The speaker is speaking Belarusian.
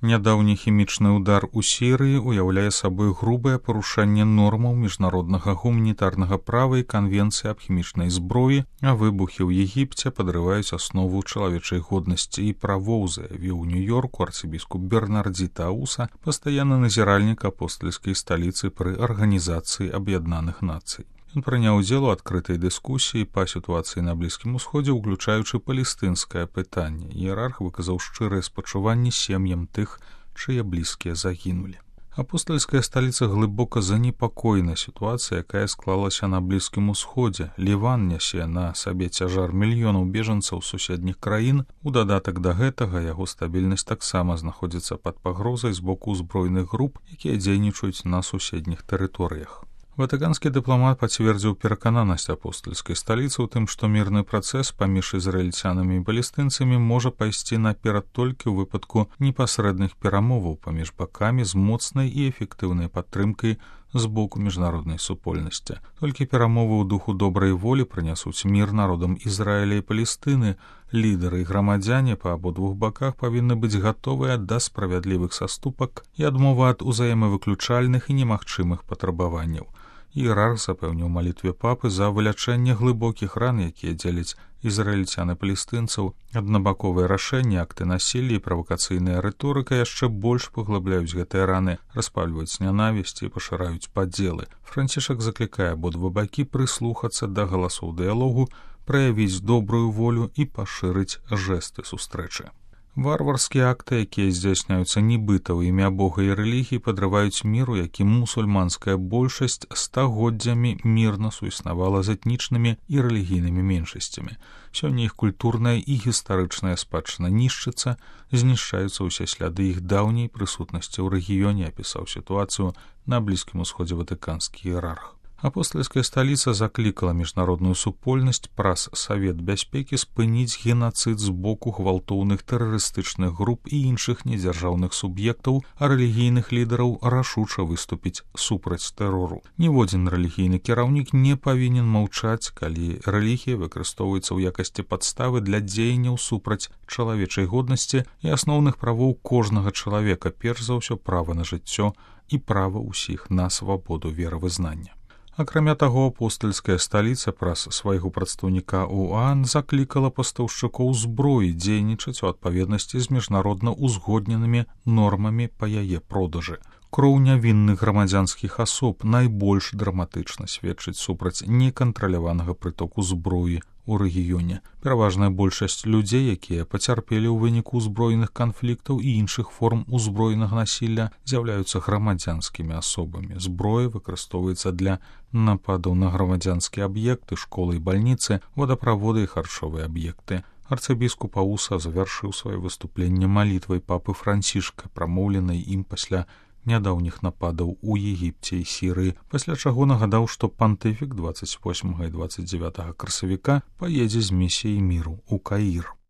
Нядаўні хімічны ўдар у Сірыі уяўляе сабой грубае парушэнне нормаў міжнароднага гуманітарнага права і канвенцыі аб хімічнай зброі, а выбухі ў Егіпце падрываюць аснову чалавечай годнасці і правоў, заявіў у Нью-Йорку арцыбіскуп Бернардзі Тауса, пастаянны назіральнік апостальскай сталіцы пры Арганізацыі Аб'яднаных Нацый. Ён прыняў удзел у адкрытай дыскусіі па сітуацыі на Блізкім Усходзе, уключаючы палестынскае пытанне. Іерарх выказаў шчырыя спачуванні сем'ям тых, чые блізкія загінулі. Апостальская сталіца глыбока занепакоена сітуацыяй, якая склалася на Блізкім Усходзе. Ліван нясе на сабе цяжар мільёнаў бежанцаў суседніх краін. У дадатак да гэтага яго стабільнасць таксама знаходзіцца пад пагрозай з боку ўзброеных груп, якія дзейнічаюць на суседніх тэрыторыях. Ватыканскі дыпламат пацвердзіў перакананасць апостальскай сталіцы ў тым, што мірны працэс паміж ізраільцянамі і палестынцамі можа пайсці наперад толькі ў выпадку непасрэдных перамоваў паміж бакамі з моцнай і эфектыўнай падтрымкай з боку міжнароднай супольнасці. Толькі перамовы ў духу добрай волі прынясуць мір народам Ізраіля і Палестыны. Лідары і грамадзяне па абодвух баках павінны быць гатовыя да справядлівых саступак і адмовы ад узаемавыключальных і немагчымых патрабаванняў. Іерарх запэўніў малітве папы за вылячэнне глыбокіх ран, якія дзеляць ізраільцян і палестынцаў. Аднабаковыя рашэнні, акты насілля і правакацыйная рыторыка яшчэ больш паглыбляюць гэтыя раны, распальваюць нянавісць і пашыраюць падзелы. Францішак заклікае абодва бакі прыслухацца да галасоў дыялогу, праявіць добрую волю і пашырыць жэсты сустрэчы. Варварскія акты, якія здзяйсняюцца нібыта ў імя Бога і рэлігіі, падрываюць міру, які мусульманская большасць стагоддзямі мірна суіснавала з этнічнымі і рэлігійнымі меншасцямі. Сёння іх культурная і гістарычная спадчына нішчыцца, знішчаюцца ўсе сляды іх даўняй прысутнасці ў рэгіёне, апісаў сітуацыю на Блізкім Усходзе ватыканскі іерарх. Апостальская сталіца заклікала міжнародную супольнасць праз Савет бяспекі спыніць генацыд з боку гвалтоўных тэрарыстычных груп і іншых недзяржаўных суб'ектаў, а рэлігійных лідараў рашуча выступіць супраць тэрору. Ніводзін рэлігійны кіраўнік не павінен маўчаць, калі рэлігія выкарыстоўваецца ў якасці падставы для дзеянняў супраць чалавечай годнасці і асноўных правоў кожнага чалавека, перш за ўсё права на жыццё і права ўсіх на свабоду веравызнання. Акрамя таго, апостальская сталіца праз свайго прадстаўніка ОАН заклікала пастаўшчыкоў зброі дзейнічаць у адпаведнасці з міжнародна ўзгодненымі нормамі па яе продажы. Кроў нявінных грамадзянскіх асоб найбольш драматычна сведчыць супраць некантраляванага прытоку зброі у рэгіёне. Пераважная большасць людзей, якія пацярпелі ў выніку ўзброеных канфліктаў і іншых форм узброенага насілля, з'яўляюцца грамадзянскімі асобамі. Зброя выкарыстоўваецца для нападаў на грамадзянскія аб'екты, школы і бальніцы, водаправоды і харчовыя аб'екты. Арцыбіскуп Ауса завяршыў сваё выступленне малітвай папы Францішка, прамоўленай ім пасля нядаўніх нападаў у Егіпце і Сірыі, пасля чаго нагадаў, што пантыфік 28 і 29 красавіка паедзе з місіяй міру ў Каір.